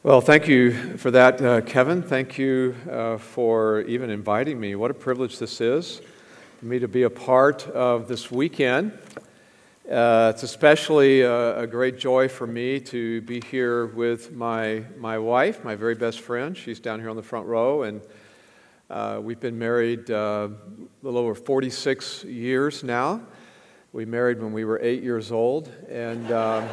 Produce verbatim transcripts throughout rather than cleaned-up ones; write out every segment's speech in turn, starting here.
Well, thank you for that, uh, Kevin. Thank you uh, for even inviting me. What a privilege this is for me to be a part of this weekend. Uh, it's especially a, a great joy for me to be here with my my wife, my very best friend. She's down here on the front row, and uh, we've been married uh, a little over forty-six years now. We married when we were eight years old, and um,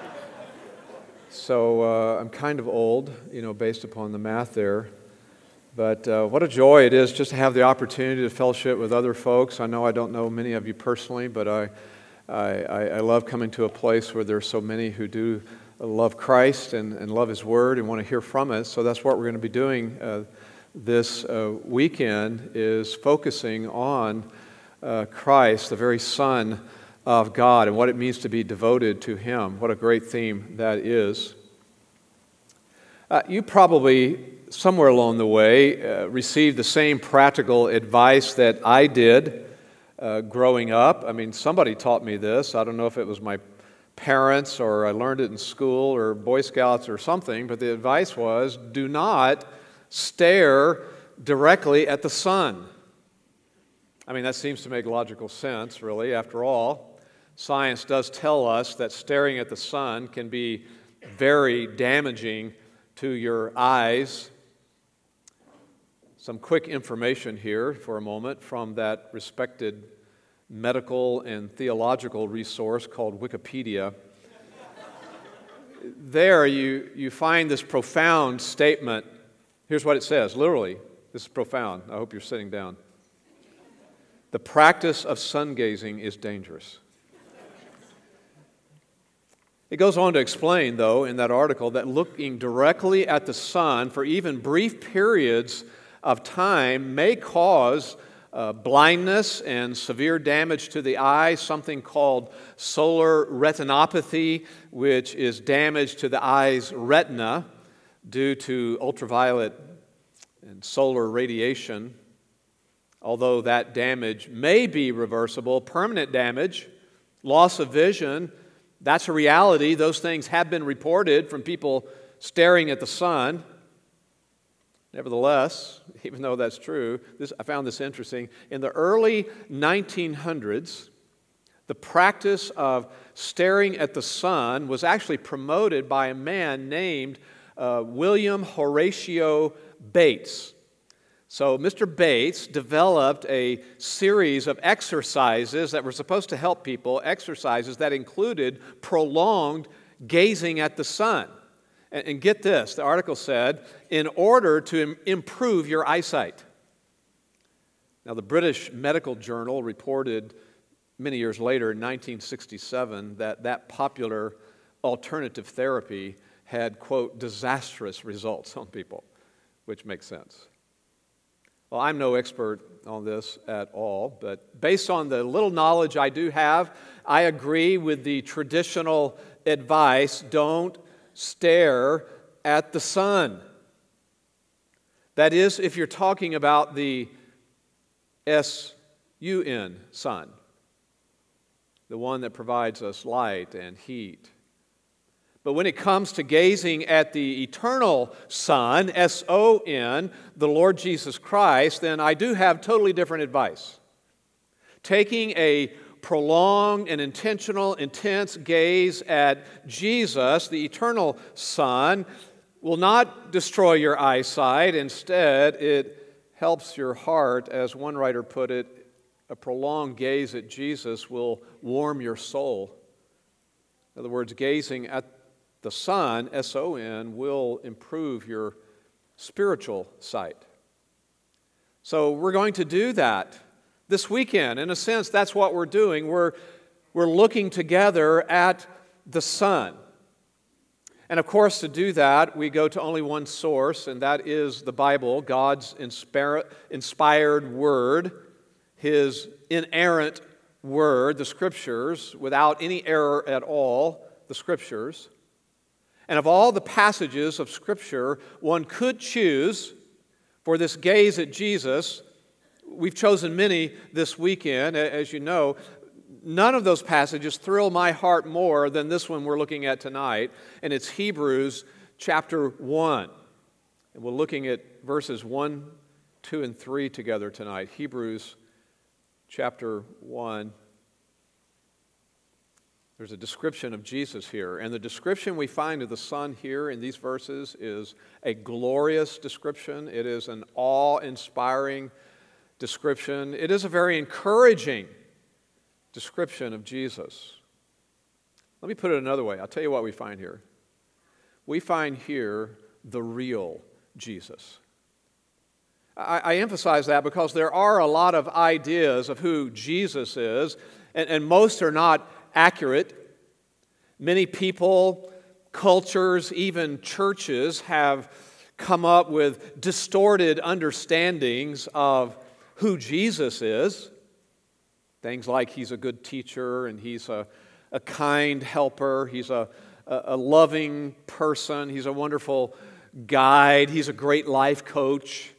so uh, I'm kind of old, you know, based upon the math there. But uh, what a joy it is just to have the opportunity to fellowship with other folks. I know I don't know many of you personally, but I, I, I love coming to a place where there's so many who do love Christ and, and love His Word and want to hear from us. So that's what we're going to be doing uh, this uh, weekend, is focusing on uh, Christ, the very Son of God, and what it means to be devoted to Him. What a great theme that is. Uh, you probably, somewhere along the way, uh, received the same practical advice that I did uh, growing up. I mean, somebody taught me this. I don't know if it was my parents or I learned it in school or Boy Scouts or something, but the advice was, do not stare directly at the sun. I mean, that seems to make logical sense, really, after all. Science does tell us that staring at the sun can be very damaging to your eyes. Some quick information here for a moment from that respected medical and theological resource called Wikipedia. There you, you find this profound statement. Here's what it says, literally. This is profound. I hope you're sitting down. The practice of sun gazing is dangerous. It goes on to explain, though, in that article, that looking directly at the sun for even brief periods of time may cause uh, blindness and severe damage to the eye, something called solar retinopathy, which is damage to the eye's retina due to ultraviolet and solar radiation. Although that damage may be reversible, permanent damage, loss of vision, that's a reality. Those things have been reported from people staring at the sun. Nevertheless, even though that's true, this, I found this interesting. In the early nineteen hundreds, the practice of staring at the sun was actually promoted by a man named uh, William Horatio Bates. So Mister Bates developed a series of exercises that were supposed to help people, exercises that included prolonged gazing at the sun. And, and get this, the article said, in order to im- improve your eyesight. Now, the British Medical Journal reported many years later, in nineteen sixty-seven, that that popular alternative therapy had, quote, disastrous results on people, which makes sense. Well, I'm no expert on this at all, but based on the little knowledge I do have, I agree with the traditional advice, don't stare at the sun. That is, if you're talking about the S U N, sun, the one that provides us light and heat. But when it comes to gazing at the eternal Son, S O N, the Lord Jesus Christ, then I do have totally different advice. Taking a prolonged and intentional, intense gaze at Jesus, the eternal Son, will not destroy your eyesight. Instead, it helps your heart. As one writer put it, a prolonged gaze at Jesus will warm your soul. In other words, gazing at the Son, S O N, will improve your spiritual sight. So we're going to do that this weekend. In a sense, that's what we're doing. We're, we're looking together at the sun. And of course, to do that, we go to only one source, and that is the Bible, God's inspire, inspired Word, His inerrant Word, the Scriptures, without any error at all, the Scriptures. And of all the passages of Scripture one could choose for this gaze at Jesus, we've chosen many this weekend, as you know. None of those passages thrill my heart more than this one we're looking at tonight, and it's Hebrews chapter one. And we're looking at verses one, two, and three together tonight. Hebrews chapter one. There's a description of Jesus here, and the description we find of the Son here in these verses is a glorious description. It is an awe-inspiring description. It is a very encouraging description of Jesus. Let me put it another way. I'll tell you what we find here. We find here the real Jesus. I, I emphasize that because there are a lot of ideas of who Jesus is, and, and most are not accurate. Many people, cultures, even churches have come up with distorted understandings of who Jesus is. Things like he's a good teacher and he's a, a kind helper, he's a, a, a loving person, he's a wonderful guide, he's a great life coach.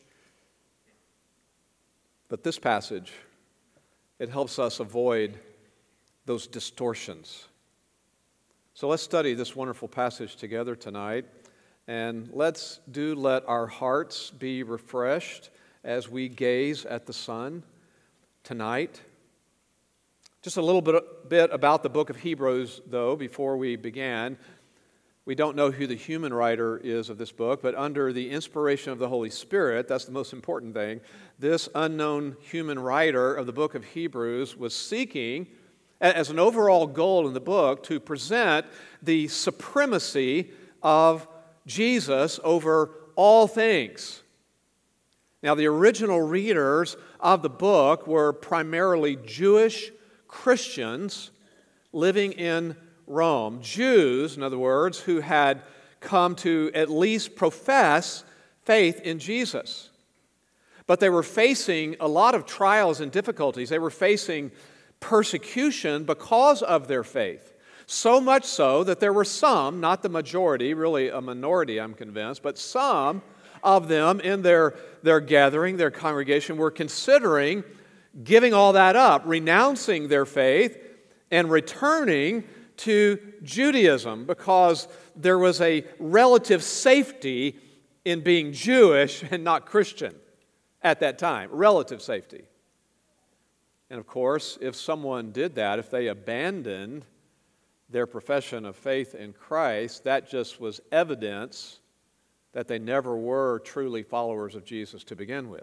But this passage, it helps us avoid those distortions. So let's study this wonderful passage together tonight, and let's do let our hearts be refreshed as we gaze at the Son tonight. Just a little bit, bit about the book of Hebrews, though, before we began. We don't know who the human writer is of this book, but under the inspiration of the Holy Spirit, that's the most important thing, this unknown human writer of the book of Hebrews was seeking, as an overall goal in the book, to present the supremacy of Jesus over all things. Now, the original readers of the book were primarily Jewish Christians living in Rome. Jews, in other words, who had come to at least profess faith in Jesus. But they were facing a lot of trials and difficulties. They were facing persecution because of their faith. So much so that there were some, not the majority, really a minority, I'm convinced, but some of them in their, their gathering, their congregation, were considering giving all that up, renouncing their faith, and returning to Judaism because there was a relative safety in being Jewish and not Christian at that time. Relative safety. And of course, if someone did that, if they abandoned their profession of faith in Christ, that just was evidence that they never were truly followers of Jesus to begin with.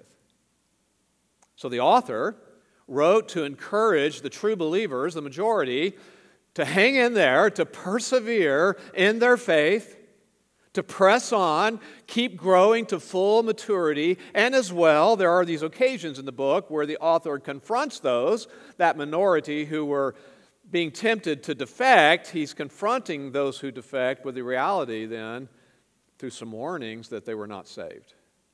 So the author wrote to encourage the true believers, the majority, to hang in there, to persevere in their faith, to press on, keep growing to full maturity, and as well, there are these occasions in the book where the author confronts those, that minority who were being tempted to defect. He's confronting those who defect with the reality then, through some warnings, that they were not saved.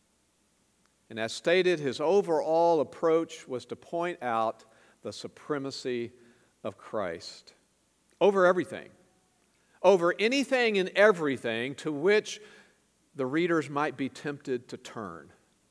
And as stated, his overall approach was to point out the supremacy of Christ over everything. Over anything and everything to which the readers might be tempted to turn.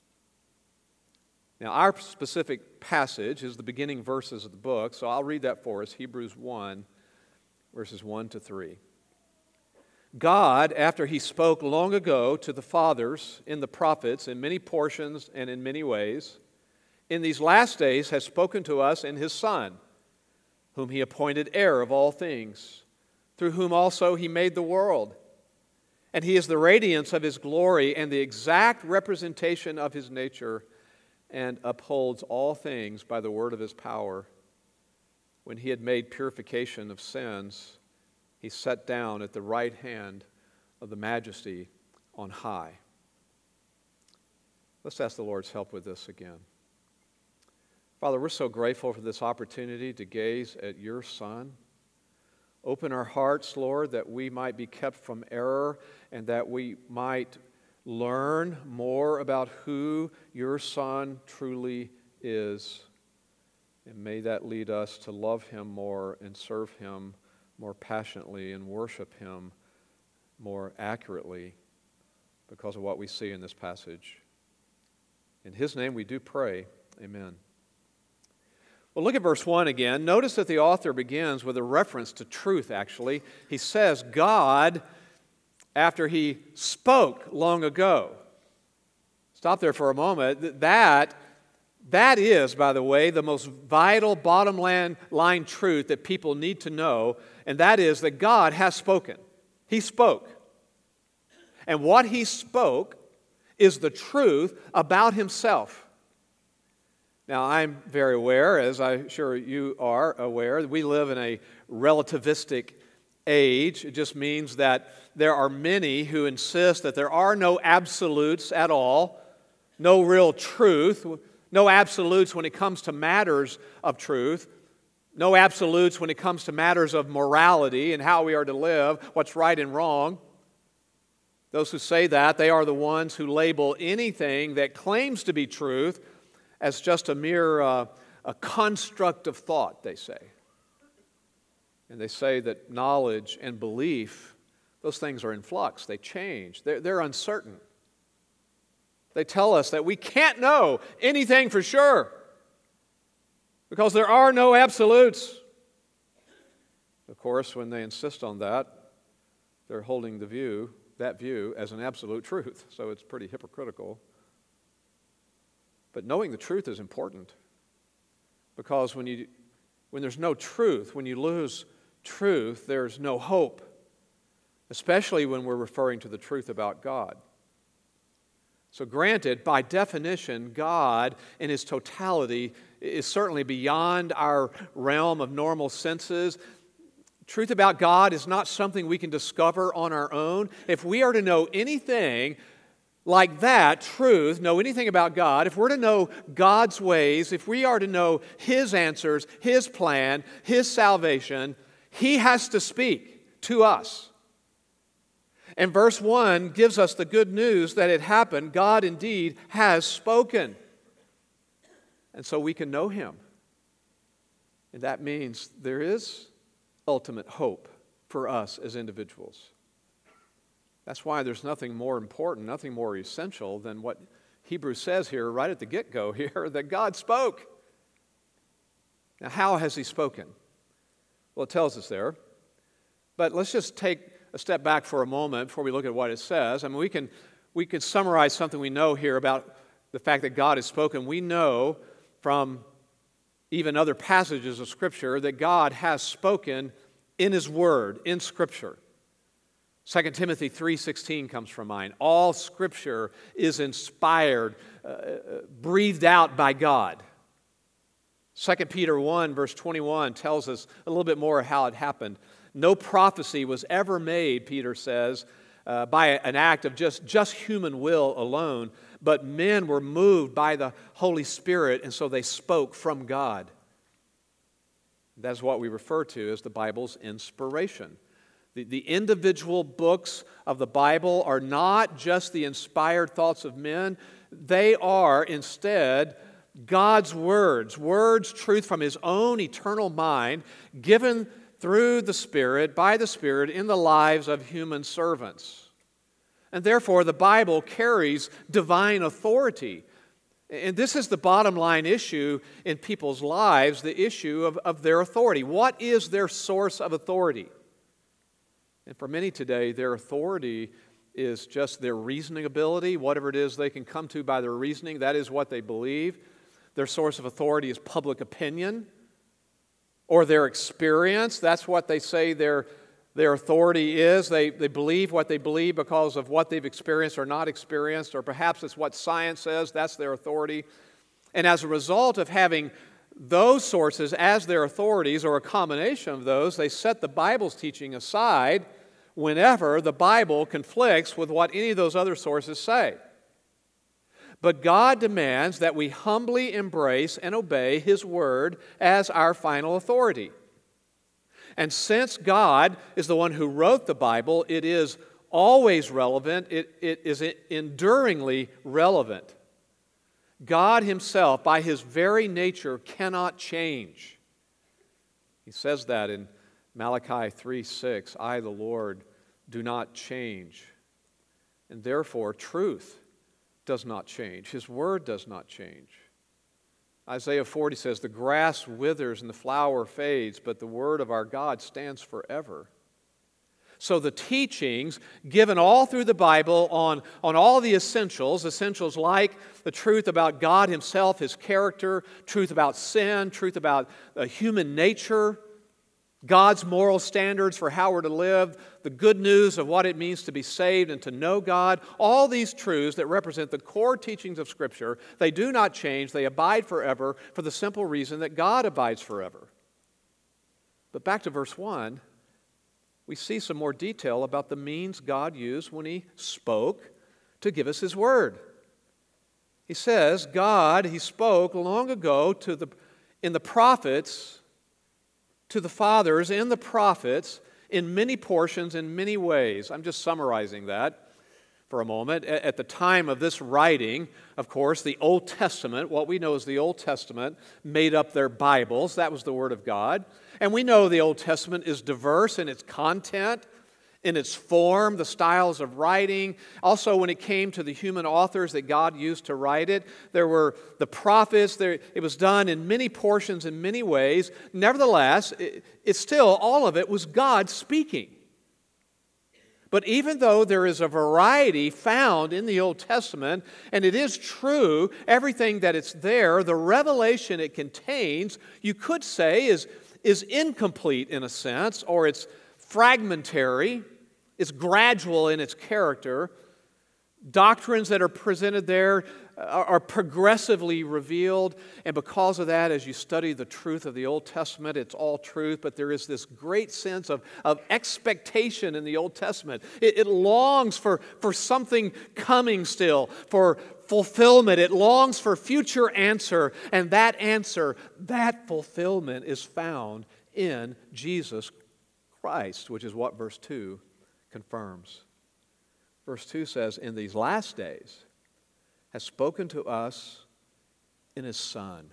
Now, our specific passage is the beginning verses of the book, so I'll read that for us, Hebrews one, verses one to three. God, after He spoke long ago to the fathers in the prophets in many portions and in many ways, in these last days has spoken to us in His Son, whom He appointed heir of all things, through whom also He made the world. And He is the radiance of His glory and the exact representation of His nature, and upholds all things by the word of His power. When He had made purification of sins, He sat down at the right hand of the Majesty on high. Let's ask the Lord's help with this again. Father, we're so grateful for this opportunity to gaze at Your Son. Open our hearts, Lord, that we might be kept from error and that we might learn more about who Your Son truly is. And may that lead us to love Him more and serve Him more passionately and worship Him more accurately because of what we see in this passage. In His name we do pray. Amen. Well, look at verse one again. Notice that the author begins with a reference to truth, actually. He says, God, after he spoke long ago. Stop there for a moment. That, that is, by the way, the most vital bottom line, line truth that people need to know, and that is that God has spoken. He spoke. And what he spoke is the truth about himself. Now, I'm very aware, as I'm sure you are aware, that we live in a relativistic age. It just means that there are many who insist that there are no absolutes at all, no real truth, no absolutes when it comes to matters of truth, no absolutes when it comes to matters of morality and how we are to live, what's right and wrong. Those who say that, they are the ones who label anything that claims to be truth as just a mere uh, a construct of thought, they say. And they say that knowledge and belief, those things are in flux. They change. They're, they're uncertain. They tell us that we can't know anything for sure because there are no absolutes. Of course, when they insist on that, they're holding the view, that view as an absolute truth. So it's pretty hypocritical. But knowing the truth is important because when you when there's no truth, when you lose truth, there's no hope, especially when we're referring to the truth about God. So granted, by definition, God in His totality is certainly beyond our realm of normal senses. Truth about God is not something we can discover on our own. If we are to know anything like that, truth, know anything about God, if we're to know God's ways, if we are to know His answers, His plan, His salvation, He has to speak to us. And verse one gives us the good news that it happened. God indeed has spoken. And so we can know Him. And that means there is ultimate hope for us as individuals. That's why there's nothing more important, nothing more essential than what Hebrews says here right at the get-go here, that God spoke. Now, how has He spoken? Well, it tells us there. But let's just take a step back for a moment before we look at what it says. I mean, we can, we can summarize something we know here about the fact that God has spoken. We know from even other passages of Scripture that God has spoken in His Word, in Scripture. Second Timothy three sixteen comes from mind. All Scripture is inspired, uh, breathed out by God. Second Peter one verse twenty-one tells us a little bit more of how it happened. No prophecy was ever made, Peter says, uh, by an act of just, just human will alone, but men were moved by the Holy Spirit, and so they spoke from God. That's what we refer to as the Bible's inspiration. The, the individual books of the Bible are not just the inspired thoughts of men. They are instead God's words, words, truth from His own eternal mind, given through the Spirit, by the Spirit, in the lives of human servants. And therefore, the Bible carries divine authority. And this is the bottom line issue in people's lives, the issue of, of their authority. What is their source of authority? And for many today, their authority is just their reasoning ability. Whatever it is they can come to by their reasoning, that is what they believe. Their source of authority is public opinion or their experience. That's what they say their, their authority is. They, they believe what they believe because of what they've experienced or not experienced, or perhaps it's what science says. That's their authority. And as a result of having those sources as their authorities, or a combination of those, they set the Bible's teaching aside whenever the Bible conflicts with what any of those other sources say. But God demands that we humbly embrace and obey His Word as our final authority. And since God is the one who wrote the Bible, it is always relevant, it, it is enduringly relevant. God Himself, by His very nature, cannot change. He says that in Malachi three six, I, the Lord, do not change. And therefore, truth does not change. His Word does not change. Isaiah forty says, the grass withers and the flower fades, but the Word of our God stands forever. So the teachings given all through the Bible on, on all the essentials, essentials like the truth about God Himself, His character, truth about sin, truth about uh, human nature, God's moral standards for how we're to live, the good news of what it means to be saved and to know God, all these truths that represent the core teachings of Scripture, they do not change, they abide forever for the simple reason that God abides forever. But back to verse one, we see some more detail about the means God used when He spoke to give us His Word. He says, God, He spoke long ago to the, in the prophets, to the fathers in the prophets, in many portions, in many ways. I'm just summarizing that for a moment. At the time of this writing, of course, the Old Testament, what we know as the Old Testament, made up their Bibles. That was the Word of God. And we know the Old Testament is diverse in its content, in its form, the styles of writing. Also, when it came to the human authors that God used to write it, there were the prophets. There, it was done in many portions, in many ways. Nevertheless, it, it's still, all of it was God speaking. But even though there is a variety found in the Old Testament, and it is true, everything that it's there, the revelation it contains, you could say is, is incomplete in a sense, or it's fragmentary, it's gradual in its character. Doctrines that are presented there are, are progressively revealed, and because of that, as you study the truth of the Old Testament, it's all truth, but there is this great sense of, of expectation in the Old Testament. It, it longs for, for something coming still, for fulfillment. It longs for future answer, and that answer, that fulfillment is found in Jesus Christ, which is what verse two confirms. Verse two says, in these last days has spoken to us in His Son.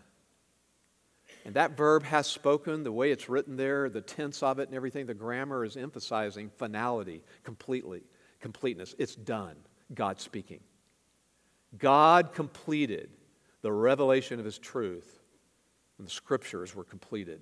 And that verb has spoken, the way it's written there, the tense of it and everything, the grammar is emphasizing finality, completely, completeness. It's done, God speaking. God completed the revelation of His truth when the Scriptures were completed.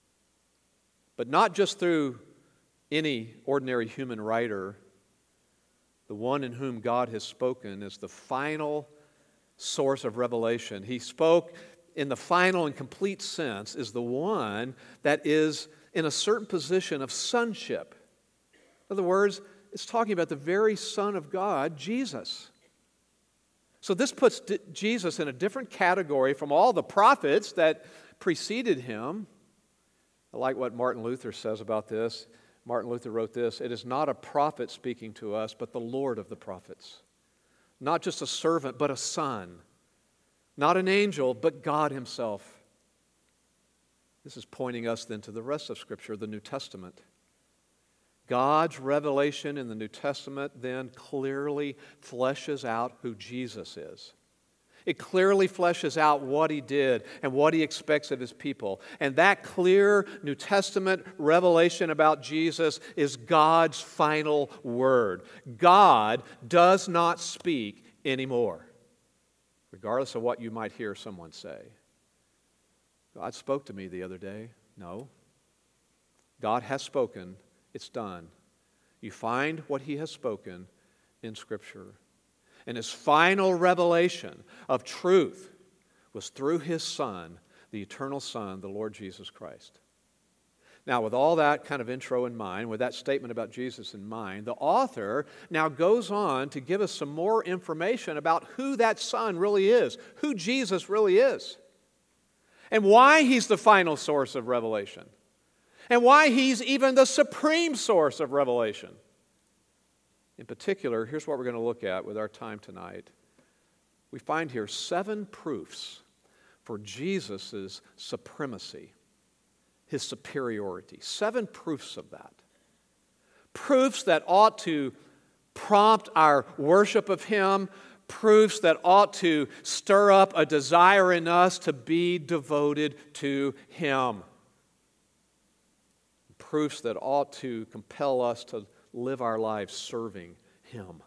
But not just through any ordinary human writer. The one in whom God has spoken is the final source of revelation. He spoke in the final and complete sense, is the one that is in a certain position of sonship. In other words, it's talking about the very Son of God, Jesus. So this puts D- Jesus in a different category from all the prophets that preceded Him. I like what Martin Luther says about this. Martin Luther wrote this, it is not a prophet speaking to us, but the Lord of the prophets. Not just a servant, but a son. Not an angel, but God Himself. This is pointing us then to the rest of Scripture, the New Testament. God's revelation in the New Testament then clearly fleshes out who Jesus is. It clearly fleshes out what He did and what He expects of His people. And that clear New Testament revelation about Jesus is God's final word. God does not speak anymore, regardless of what you might hear someone say. God spoke to me the other day. No. God has spoken. It's done. You find what He has spoken in Scripture. And His final revelation of truth was through His Son, the eternal Son, the Lord Jesus Christ. Now, with all that kind of intro in mind, with that statement about Jesus in mind, the author now goes on to give us some more information about who that Son really is, who Jesus really is, and why He's the final source of revelation, and why He's even the supreme source of revelation. In particular, here's what we're going to look at with our time tonight. We find here seven proofs for Jesus' supremacy, His superiority. Seven proofs of that. Proofs that ought to prompt our worship of Him, proofs that ought to stir up a desire in us to be devoted to Him. Proofs that ought to compel us to live our lives serving Him.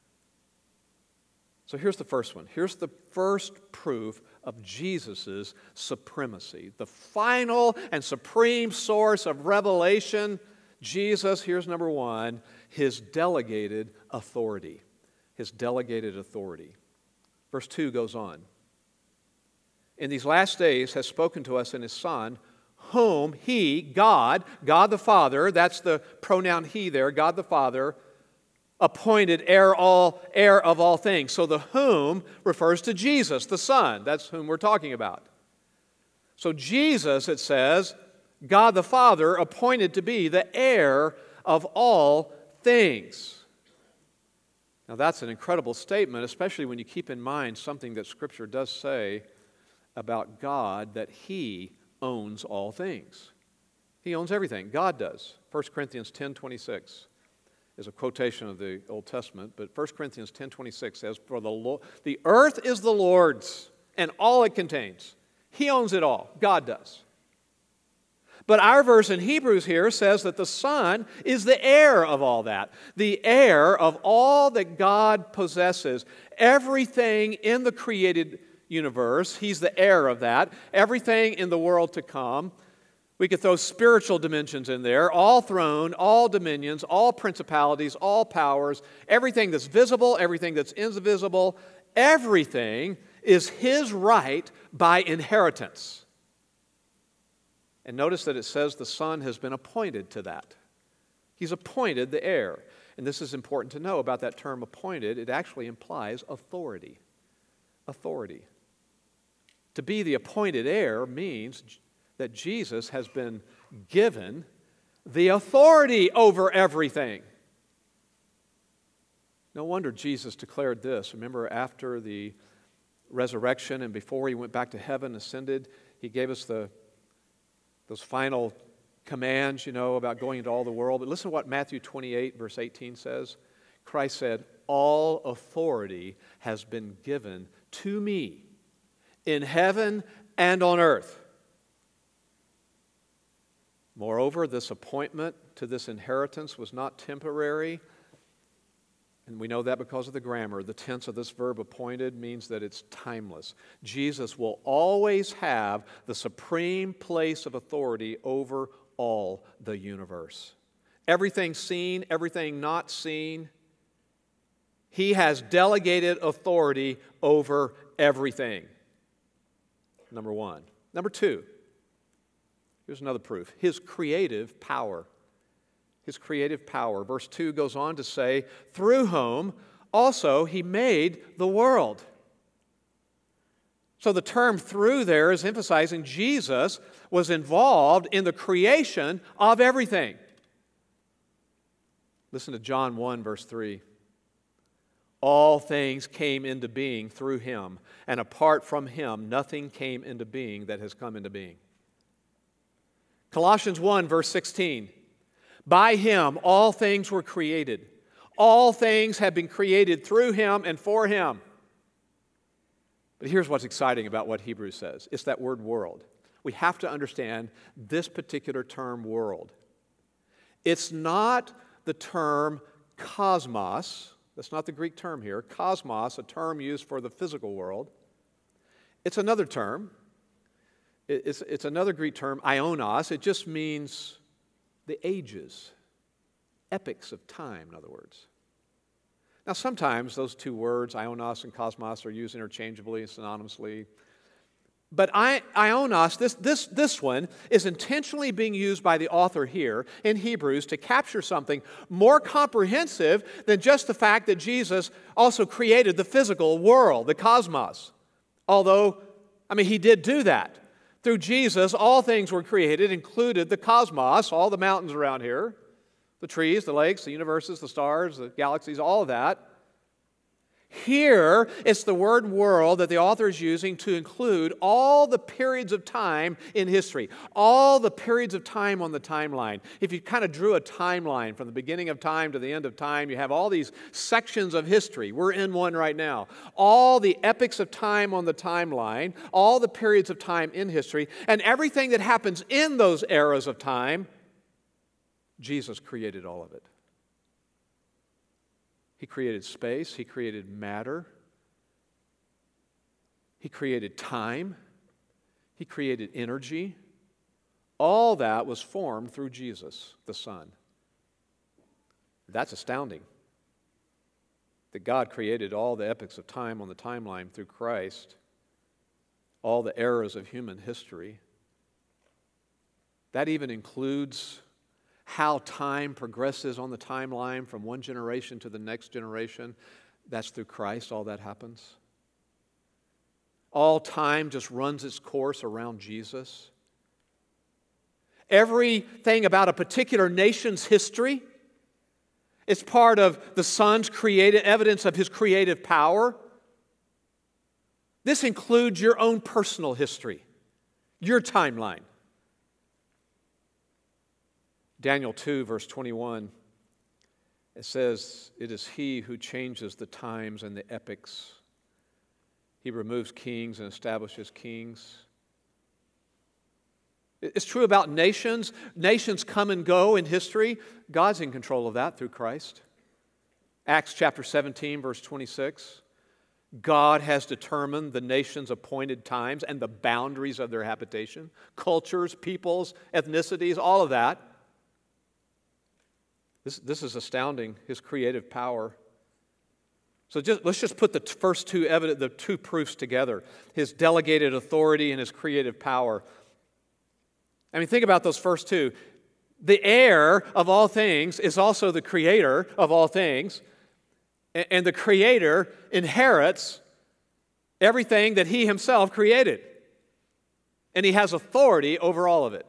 So here's the first one. Here's the first proof of Jesus' supremacy. The final and supreme source of revelation, Jesus, here's number one, his delegated authority. His delegated authority. Verse two goes on. In these last days has spoken to us in his Son, whom he, God, God the Father, that's the pronoun he there, God the Father, appointed heir, all, heir of all things. So the whom refers to Jesus, the Son. That's whom we're talking about. So Jesus, it says, God the Father appointed to be the heir of all things. Now that's an incredible statement, especially when you keep in mind something that Scripture does say about God, that He owns all things. He owns everything. God does. First Corinthians ten twenty-six is a quotation of the Old Testament, but First Corinthians ten twenty-six says, For the, Lord, the earth is the Lord's and all it contains. He owns it all. God does. But our verse in Hebrews here says that the Son is the heir of all that, the heir of all that God possesses. Everything in the created universe, He's the heir of that. Everything in the world to come. We could throw spiritual dimensions in there, all throne, all dominions, all principalities, all powers, everything that's visible, everything that's invisible, everything is His right by inheritance. And notice that it says the Son has been appointed to that. He's appointed the heir. And this is important to know about that term appointed. It actually implies authority. Authority. To be the appointed heir means that Jesus has been given the authority over everything. No wonder Jesus declared this. Remember, after the resurrection and before He went back to heaven, ascended, He gave us the those final commands, you know, about going into all the world. But listen to what Matthew twenty-eight, verse eighteen says. Christ said, all authority has been given to me in heaven and on earth. Moreover, this appointment to this inheritance was not temporary. And we know that because of the grammar. The tense of this verb appointed means that it's timeless. Jesus will always have the supreme place of authority over all the universe. Everything seen, everything not seen. He has delegated authority over everything. Number one. Number two. Here's another proof. His creative power. His creative power. Verse two goes on to say, through whom also He made the world. So the term through there is emphasizing Jesus was involved in the creation of everything. Listen to John one, verse three. All things came into being through Him, and apart from Him, nothing came into being that has come into being. Colossians one, verse sixteen. By Him all things were created. All things have been created through Him and for Him. But here's what's exciting about what Hebrews says. It's that word world. We have to understand this particular term world. It's not the term cosmos. That's not the Greek term here. Cosmos, a term used for the physical world. It's another term. It's, it's another Greek term, ionos. It just means the ages, epochs of time, in other words. Now, sometimes those two words, ionos and cosmos, are used interchangeably, synonymously. But ionos, this, this, this one, is intentionally being used by the author here in Hebrews to capture something more comprehensive than just the fact that Jesus also created the physical world, the cosmos. Although, I mean, He did do that. Through Jesus, all things were created, included the cosmos, all the mountains around here, the trees, the lakes, the universes, the stars, the galaxies, all of that. Here, it's the word world that the author is using to include all the periods of time in history, all the periods of time on the timeline. If you kind of drew a timeline from the beginning of time to the end of time, you have all these sections of history. We're in one right now. All the epochs of time on the timeline, all the periods of time in history, and everything that happens in those eras of time, Jesus created all of it. He created space. He created matter. He created time. He created energy. All that was formed through Jesus, the Son. That's astounding. That God created all the epochs of time on the timeline through Christ, all the eras of human history. That even includes how time progresses on the timeline from one generation to the next generation. That's through Christ, all that happens. All time just runs its course around Jesus. Everything about a particular nation's history is part of the Son's creative evidence of His creative power. This includes your own personal history, your timeline. Daniel two, verse twenty-one, it says, "It is He who changes the times and the epochs. He removes kings and establishes kings." It's true about nations. Nations come and go in history. God's in control of that through Christ. Acts chapter seventeen, verse twenty-six. God has determined the nation's appointed times and the boundaries of their habitation, cultures, peoples, ethnicities, all of that. This, this is astounding, His creative power. So just, let's just put the first two evidence, the two proofs together: His delegated authority and His creative power. I mean, think about those first two. The heir of all things is also the creator of all things, and the creator inherits everything that He Himself created, and He has authority over all of it.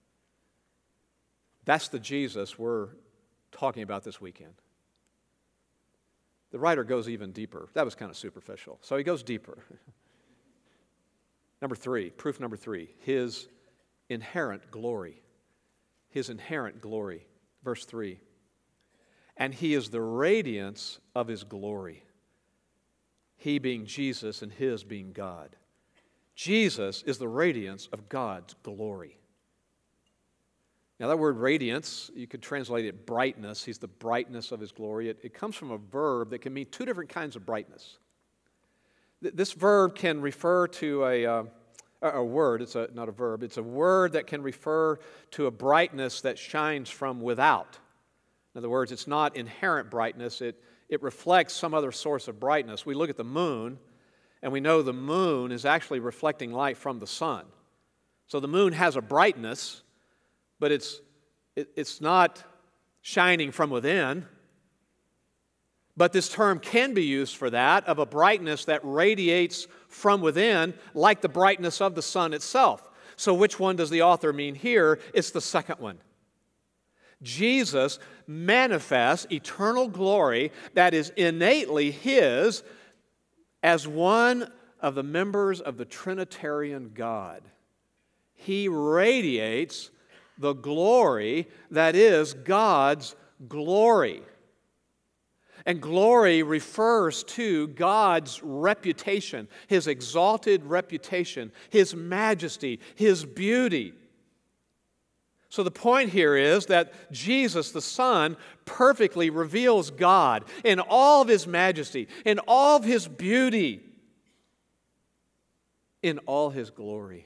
That's the Jesus we're talking about this weekend. The writer goes even deeper. That was kind of superficial. So he goes deeper. Number three, proof number three, His inherent glory. His inherent glory. Verse three. And He is the radiance of His glory. He being Jesus and His being God. Jesus is the radiance of God's glory. Now that word radiance, you could translate it brightness. He's the brightness of His glory. It, it comes from a verb that can mean two different kinds of brightness. Th- this verb can refer to a, uh, a word, it's a, not a verb, it's a word that can refer to a brightness that shines from without. In other words, it's not inherent brightness, it, it reflects some other source of brightness. We look at the moon, and we know the moon is actually reflecting light from the sun. So the moon has a brightness, but it's, it, it's not shining from within. But this term can be used for that, of a brightness that radiates from within, like the brightness of the sun itself. So which one does the author mean here? It's the second one. Jesus manifests eternal glory that is innately His as one of the members of the Trinitarian God. He radiates the glory that is God's glory. And glory refers to God's reputation, His exalted reputation, His majesty, His beauty. So the point here is that Jesus, the Son, perfectly reveals God in all of His majesty, in all of His beauty, in all His glory.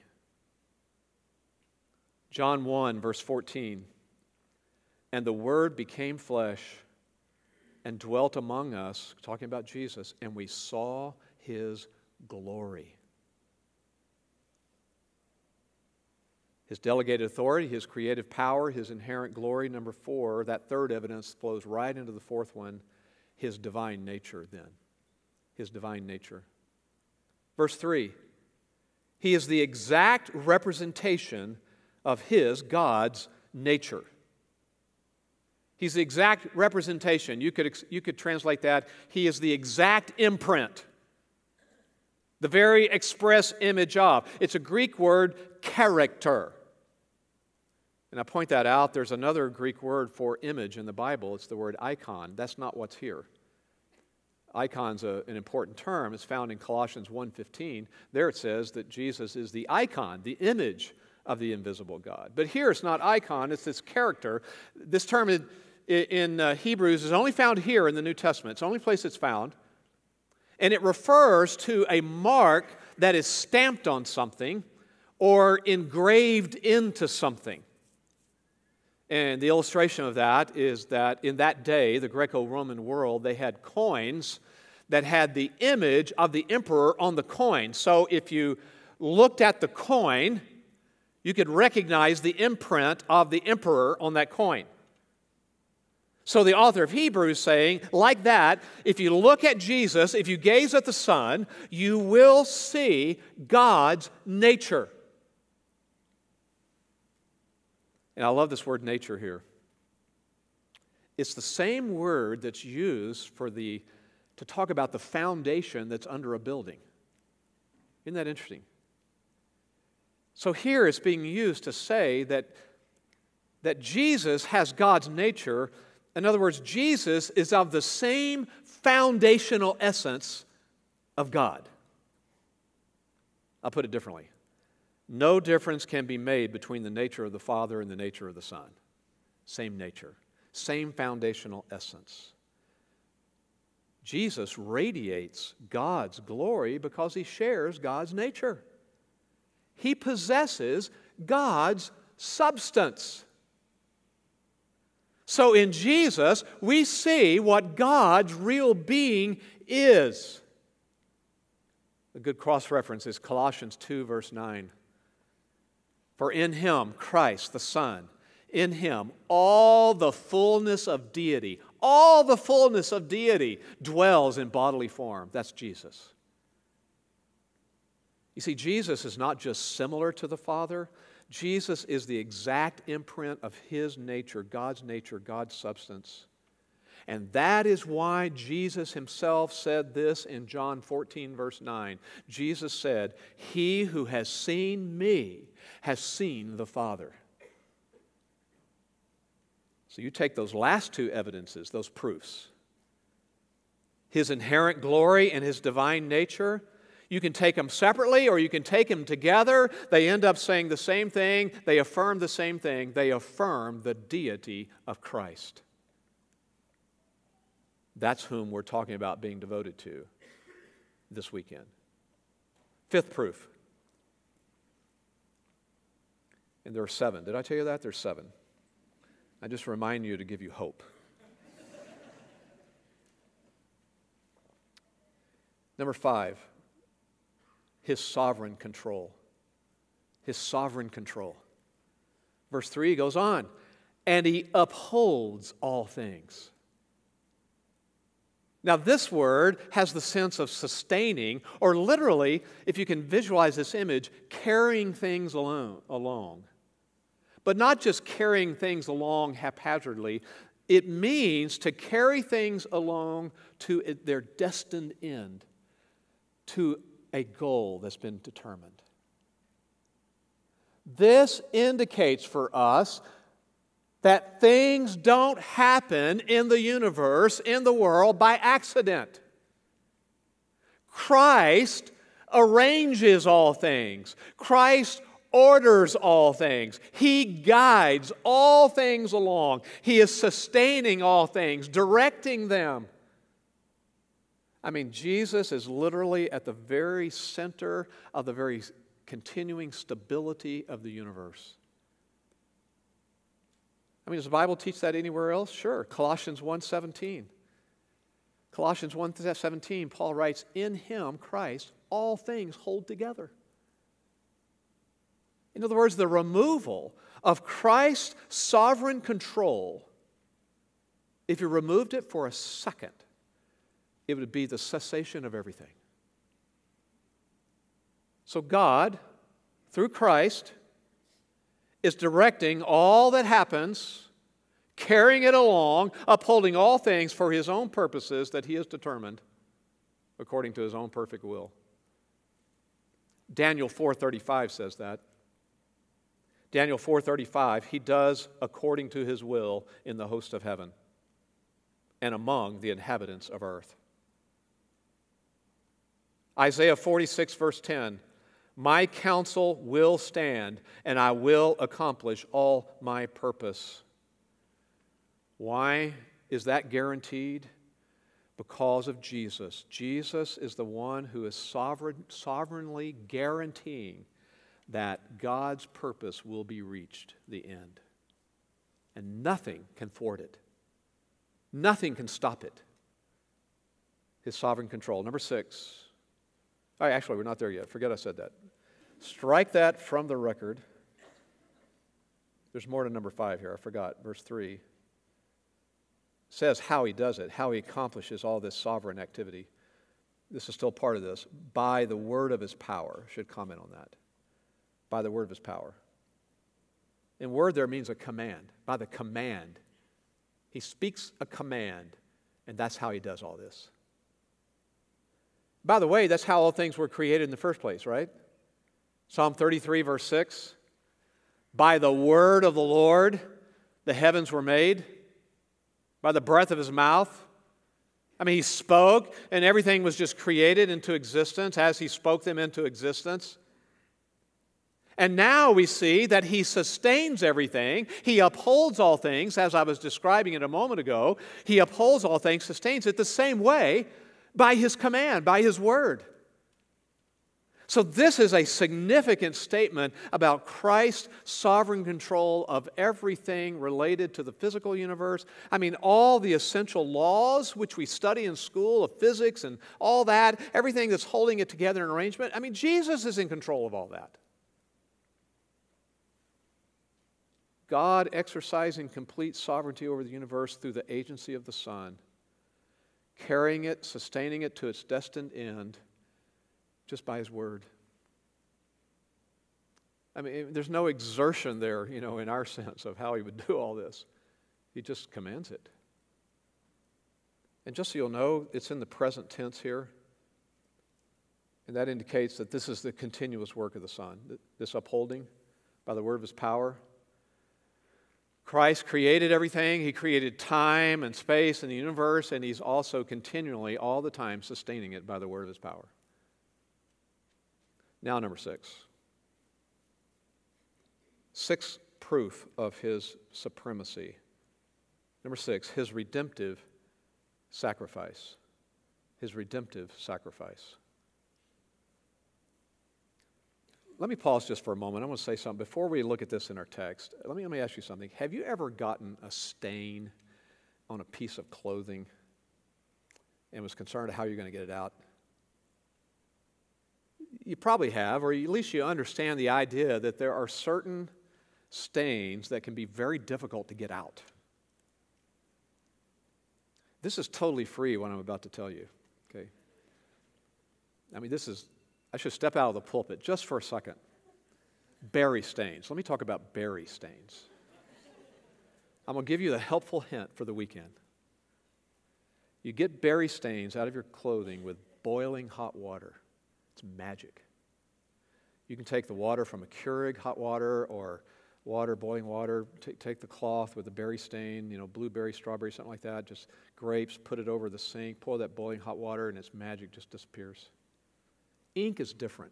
John one, verse fourteen, "And the Word became flesh and dwelt among us," talking about Jesus, "and we saw His glory." His delegated authority, His creative power, His inherent glory. Number four, that third evidence flows right into the fourth one, His divine nature then. His divine nature. Verse three, He is the exact representation of His, God's, nature. He's the exact representation. You could, you could translate that, He is the exact imprint. The very express image of. It's a Greek word, character. And I point that out, there's another Greek word for image in the Bible. It's the word icon. That's not what's here. Icon's a, an important term. It's found in Colossians one fifteen. There it says that Jesus is the icon, the image of the invisible God. But here it's not icon, it's this character. This term in, in uh, Hebrews is only found here in the New Testament. It's the only place it's found. And it refers to a mark that is stamped on something or engraved into something. And the illustration of that is that in that day, the Greco-Roman world, they had coins that had the image of the emperor on the coin. So if you looked at the coin, you could recognize the imprint of the emperor on that coin. So the author of Hebrews is saying, like that, if you look at Jesus, if you gaze at the Son, you will see God's nature. And I love this word nature here. It's the same word that's used for the to talk about the foundation that's under a building. Isn't that interesting? So here it's being used to say that, that Jesus has God's nature. In other words, Jesus is of the same foundational essence of God. I'll put it differently. No difference can be made between the nature of the Father and the nature of the Son. Same nature, same foundational essence. Jesus radiates God's glory because he shares God's nature. He possesses God's substance. So in Jesus, we see what God's real being is. A good cross-reference is Colossians two, verse nine. For in him, Christ the Son, in him all the fullness of deity, all the fullness of deity dwells in bodily form. That's Jesus. You see, Jesus is not just similar to the Father. Jesus is the exact imprint of his nature, God's nature, God's substance. And that is why Jesus himself said this in John fourteen, verse nine. Jesus said, "He who has seen me has seen the Father." So you take those last two evidences, those proofs, his inherent glory and his divine nature. You can take them separately or you can take them together. They end up saying the same thing. They affirm the same thing. They affirm the deity of Christ. That's whom we're talking about being devoted to this weekend. Fifth proof. And there are seven. Did I tell you that? There's seven. I just remind you to give you hope. Number five, his sovereign control. His sovereign control. Verse three goes on, and he upholds all things. Now, this word has the sense of sustaining, or literally, if you can visualize this image, carrying things along. along. But not just carrying things along haphazardly. It means to carry things along to their destined end, to a goal that's been determined. This indicates for us that things don't happen in the universe, in the world, by accident. Christ arranges all things. Christ orders all things. He guides all things along. He is sustaining all things, directing them. I mean, Jesus is literally at the very center of the very continuing stability of the universe. I mean, does the Bible teach that anywhere else? Sure. Colossians one seventeen. Colossians one seventeen, Paul writes, "In him, Christ, all things hold together." In other words, the removal of Christ's sovereign control, if you removed it for a second, it would be the cessation of everything. So God, through Christ, is directing all that happens, carrying it along, upholding all things for his own purposes that he has determined according to his own perfect will. Daniel four thirty-five says that. Daniel four thirty-five, he does according to his will in the host of heaven and among the inhabitants of earth. Isaiah forty-six, verse ten, "My counsel will stand, and I will accomplish all my purpose." Why is that guaranteed? Because of Jesus. Jesus is the one who is sovereign, sovereignly guaranteeing that God's purpose will be reached, the end. and nothing can thwart it. Nothing can stop it. His sovereign control. Number six. Oh, actually, we're not there yet. Forget I said that. Strike that from the record. There's more to number five here. I forgot. Verse three says how he does it, how he accomplishes all this sovereign activity. This is still part of this. By the word of his power. Should comment on that. By the word of his power. And word there means a command. By the command. He speaks a command, and that's how he does all this. By the way, that's how all things were created in the first place, right? Psalm thirty-three, verse six. By the word of the Lord, the heavens were made. By the breath of his mouth. I mean, he spoke, and everything was just created into existence as he spoke them into existence. And now we see that he sustains everything. He upholds all things, as I was describing it a moment ago. He upholds all things, sustains it the same way by his command, by his word. So this is a significant statement about Christ's sovereign control of everything related to the physical universe. I mean, all the essential laws which we study in school of physics and all that, everything that's holding it together in arrangement. I mean, Jesus is in control of all that. God exercising complete sovereignty over the universe through the agency of the Son, carrying it, sustaining it to its destined end, just by his word. I mean, there's no exertion there, you know, in our sense of how he would do all this. He just commands it. And just so you'll know, it's in the present tense here. And that indicates that this is the continuous work of the Son, this upholding by the word of his power. Christ created everything. He created time and space and the universe, and he's also continually, all the time, sustaining it by the word of his power. Now, number six. Sixth proof of his supremacy. Number six, his redemptive sacrifice. His redemptive sacrifice. Let me pause just for a moment. I want to say something. Before we look at this in our text, let me, let me ask you something. Have you ever gotten a stain on a piece of clothing and was concerned how you're going to get it out? You probably have, or at least you understand the idea that there are certain stains that can be very difficult to get out. This is totally free, what I'm about to tell you, okay? I mean, this is, I should step out of the pulpit just for a second. Berry stains. Let me talk about berry stains. I'm going to give you the helpful hint for the weekend. You get berry stains out of your clothing with boiling hot water. It's magic. You can take the water from a Keurig hot water or water, boiling water, t- take the cloth with a berry stain, you know, blueberry, strawberry, something like that, just grapes, put it over the sink, pour that boiling hot water, and its magic just disappears. Ink is different.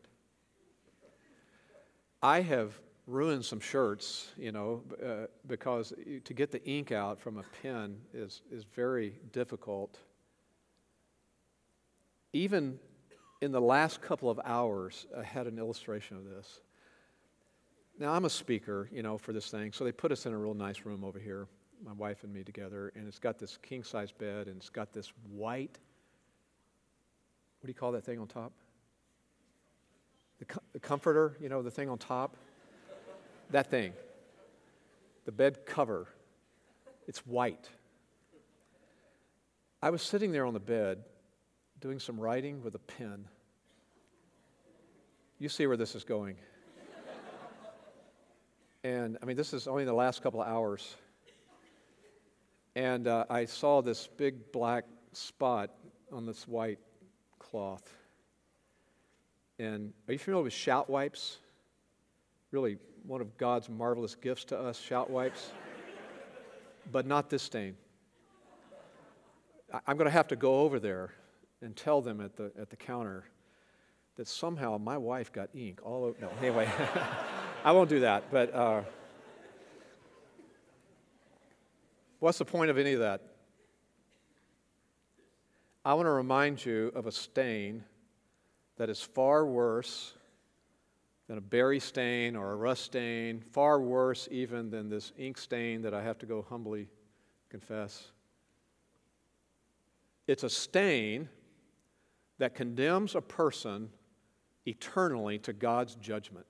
I have ruined some shirts, you know, uh, because to get the ink out from a pen is, is very difficult. Even in the last couple of hours, I had an illustration of this. Now, I'm a speaker, you know, for this thing, so they put us in a real nice room over here, my wife and me together, and it's got this king-size bed, and it's got this white, what do you call that thing on top? The, co- the comforter, you know, the thing on top. That thing. The bed cover. It's white. I was sitting there on the bed doing some writing with a pen. You see where this is going. And, I mean, this is only in the last couple of hours. And uh, I saw this big black spot on this white cloth. And are you familiar with shout wipes? Really, one of God's marvelous gifts to us, shout wipes. But not this stain. I- I'm going to have to go over there and tell them at the at the counter that somehow my wife got ink all over. No, anyway, I won't do that. But uh, what's the point of any of that? I want to remind you of a stain that is far worse than a berry stain or a rust stain, far worse even than this ink stain that I have to go humbly confess. It's a stain that condemns a person eternally to God's judgment.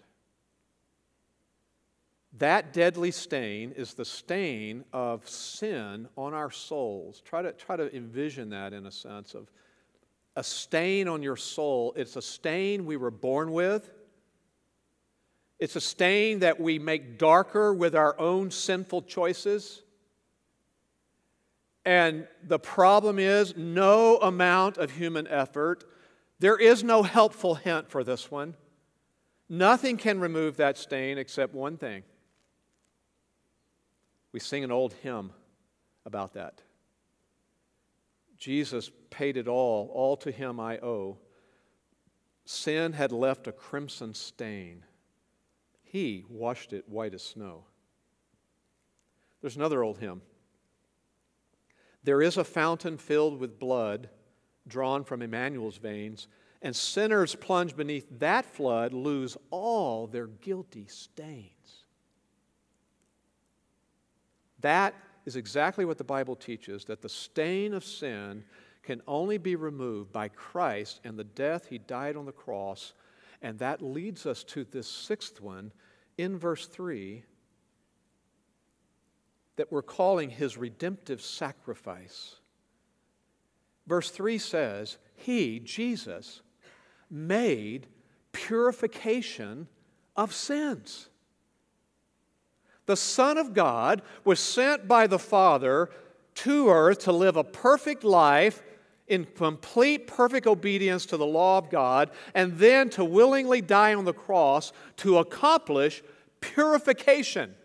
That deadly stain is the stain of sin on our souls. Try to, try to envision that in a sense of a stain on your soul. It's a stain we were born with. It's a stain that we make darker with our own sinful choices. And the problem is, no amount of human effort, there is no helpful hint for this one. Nothing can remove that stain except one thing. We sing an old hymn about that. Jesus paid it all, all to Him I owe. Sin had left a crimson stain. He washed it white as snow. There's another old hymn. There is a fountain filled with blood drawn from Emmanuel's veins, and sinners plunged beneath that flood lose all their guilty stains. That is exactly what the Bible teaches, that the stain of sin can only be removed by Christ and the death He died on the cross. And that leads us to this sixth one in verse three that we're calling His redemptive sacrifice. Verse three says, He, Jesus, made purification of sins. The Son of God was sent by the Father to earth to live a perfect life in complete, perfect obedience to the law of God, and then to willingly die on the cross to accomplish purification.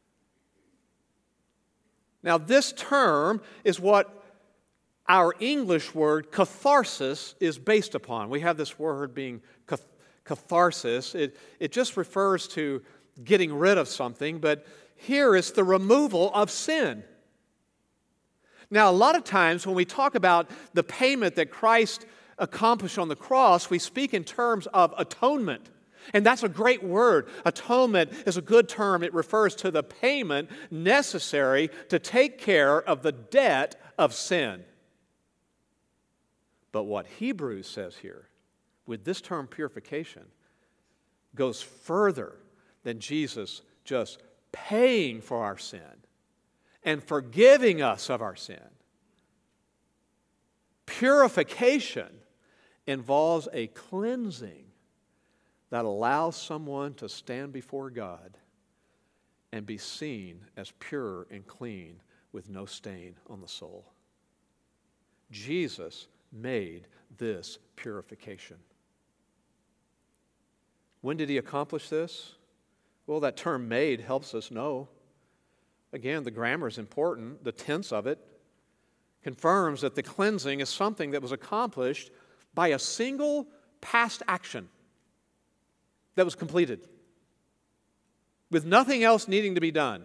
Now, this term is what our English word catharsis is based upon. We have this word being catharsis. It, it just refers to getting rid of something, but here it's the removal of sin. Now, a lot of times when we talk about the payment that Christ accomplished on the cross, we speak in terms of atonement. And that's a great word. Atonement is a good term. It refers to the payment necessary to take care of the debt of sin. But what Hebrews says here, with this term purification, goes further than Jesus just paying for our sin and forgiving us of our sin. Purification involves a cleansing that allows someone to stand before God and be seen as pure and clean with no stain on the soul. Jesus made this purification. When did He accomplish this? Well, that term made helps us know. Again, the grammar is important. The tense of it confirms that the cleansing is something that was accomplished by a single past action that was completed, with nothing else needing to be done,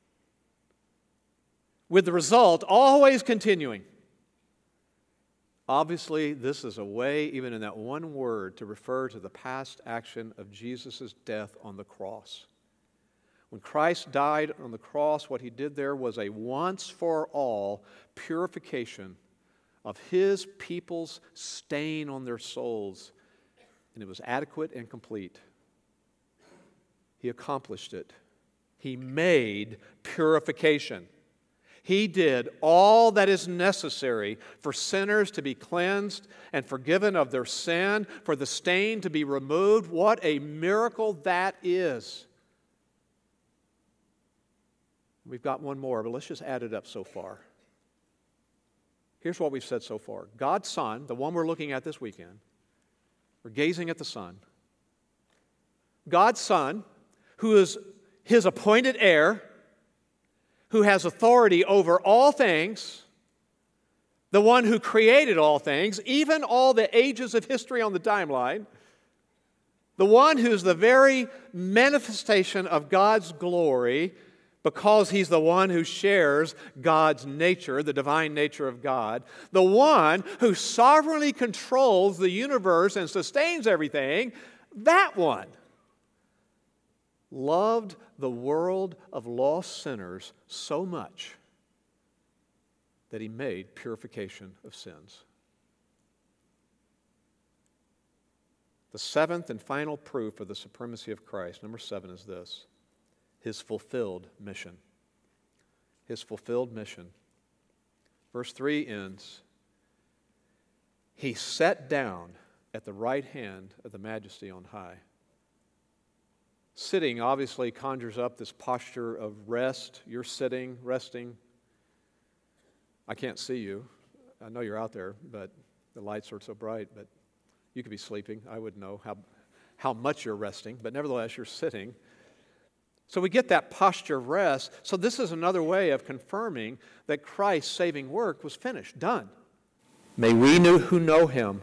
with the result always continuing. Obviously, this is a way, even in that one word, to refer to the past action of Jesus' death on the cross. When Christ died on the cross, what He did there was a once-for-all purification of His people's stain on their souls, and it was adequate and complete. He accomplished it. He made purification. He did all that is necessary for sinners to be cleansed and forgiven of their sin, for the stain to be removed. What a miracle that is. We've got one more, but let's just add it up so far. Here's what we've said so far. God's Son, the one we're looking at this weekend, we're gazing at the Son. God's Son, who is His appointed heir, who has authority over all things, the one who created all things, even all the ages of history on the timeline, the one who's the very manifestation of God's glory, because He's the one who shares God's nature, the divine nature of God, the one who sovereignly controls the universe and sustains everything, that one, loved the world of lost sinners so much that he made purification of sins. The seventh and final proof of the supremacy of Christ, number seven, is this: his fulfilled mission. His fulfilled mission. Verse three ends, he sat down at the right hand of the Majesty on high. Sitting obviously conjures up this posture of rest. You're sitting, resting. I can't see you. I know you're out there, but the lights are so bright, but you could be sleeping. I wouldn't know how, how much you're resting, but nevertheless, you're sitting. So we get that posture of rest. So this is another way of confirming that Christ's saving work was finished, done. May we who know him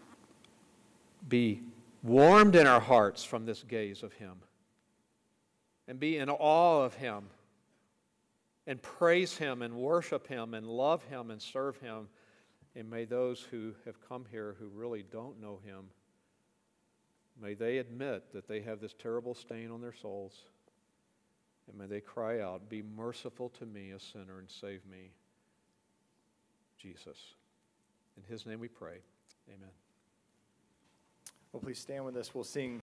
be warmed in our hearts from this gaze of him and be in awe of him and praise him and worship him and love him and serve him. And may those who have come here who really don't know him, may they admit that they have this terrible stain on their souls. And may they cry out, be merciful to me, a sinner, and save me, Jesus. In his name we pray. Amen. Well, please stand with us. We'll sing